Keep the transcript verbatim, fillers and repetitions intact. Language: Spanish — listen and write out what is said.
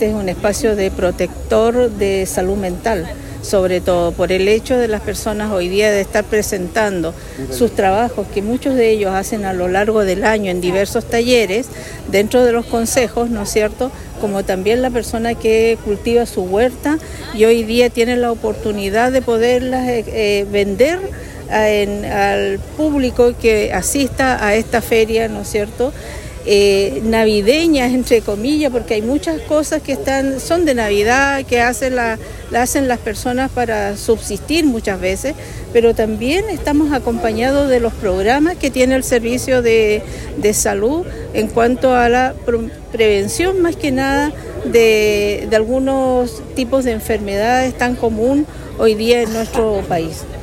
Este es un espacio de protector de salud mental, sobre todo por el hecho de las personas hoy día de estar presentando sus trabajos, que muchos de ellos hacen a lo largo del año en diversos talleres, dentro de los consejos, ¿no es cierto?, como también la persona que cultiva su huerta y hoy día tiene la oportunidad de poderlas eh, eh, vender a, en, al público que asista a esta feria, ¿no es cierto?, Eh, navideñas, entre comillas, porque hay muchas cosas que están son de Navidad, que hacen la, la hacen las personas para subsistir muchas veces, pero también estamos acompañados de los programas que tiene el servicio de, de salud en cuanto a la pre- prevención, más que nada, de, de algunos tipos de enfermedades tan común hoy día en nuestro país.